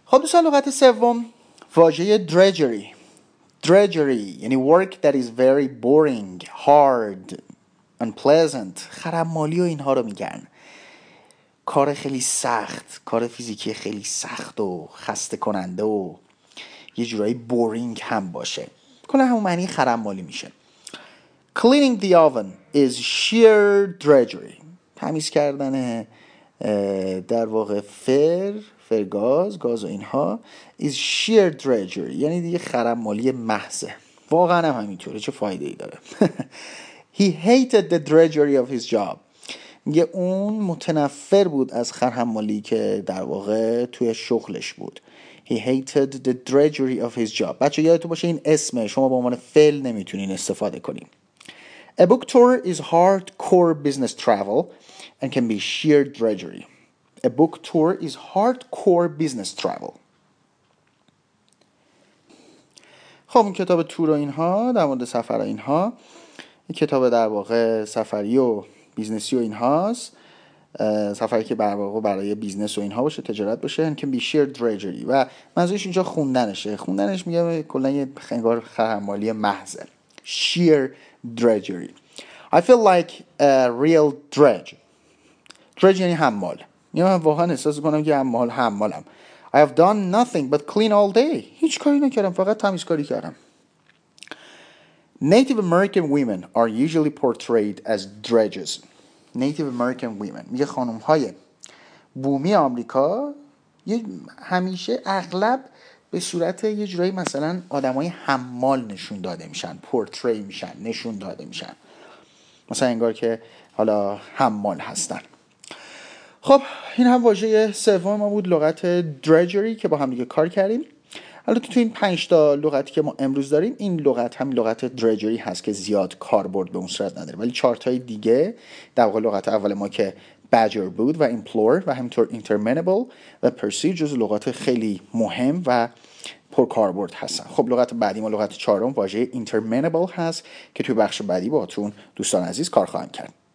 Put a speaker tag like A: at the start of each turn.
A: خب دوستان، لغت سوم واژه drudgery یعنی work that is very boring, hard, unpleasant. خرمالی و اینها رو میگن. کار خیلی سخت، کار فیزیکی خیلی سخت و خسته کننده و یه جورایی بورینگ هم باشه. کلا همون معنی خرمالی میشه. Cleaning the oven is sheer drudgery. تمیز کردن در واقع گاز و اینها is sheer drudgery، یعنی دیگه خرمالی محضه. واقعا هم همینطوره، چه فایده ای داره. He hated the drudgery of his job. میگه اون متنفر بود از خرمالی که در واقع توی شغلش بود. He hated the drudgery of his job. بچه یادتون باشه این اسمه، شما به عنوان فعل نمیتونین استفاده کنین. A book tour is hardcore business travel and can be sheer drudgery. A book tour is hardcore business travel. خب این کتاب تور و اینها در مورد سفر و اینها، این کتاب در واقع سفری و بیزنسی و اینهاست. سفری که برای بیزنس و اینها باشه، تجارت باشه. and can be sheer drudgery و منظورش اینجا خوندنش میگه کلا یه انگار خرمالی محضه. sheer drudgery. I feel like a real drudge. drudge یعنی حمال. من واقعا احساس میکنم که حمالم. I have done nothing but clean all day. هیچ کاری نکردم، فقط تمیزکاری کردم. Native American women are usually portrayed as drudges. Native American women میگه خانم‌های بومی آمریکا همیشه اغلب به صورت یه جورایی مثلا آدمای حمال نشون داده میشن، پورتری میشن، نشون داده میشن، مثلا انگار که حالا حمال هستن. خب این هم واژه سوم ما بود، لغت drudgery که با هم دیگه کار کردیم. حالا تو این 5 تا لغتی که ما امروز داریم، این لغت هم لغت drudgery هست که زیاد کاربرد به اون صورت نداره، ولی 4 تای دیگه در واقع لغت اول ما که badger بود و implore و همینطور interminable و pursue جز لغات خیلی مهم و پرکاربرد هستن. خب لغت بعدی ما لغت چهارم واژه interminable هست که توی بخش بعدی باهاتون دوستان عزیز کار خواهم کرد.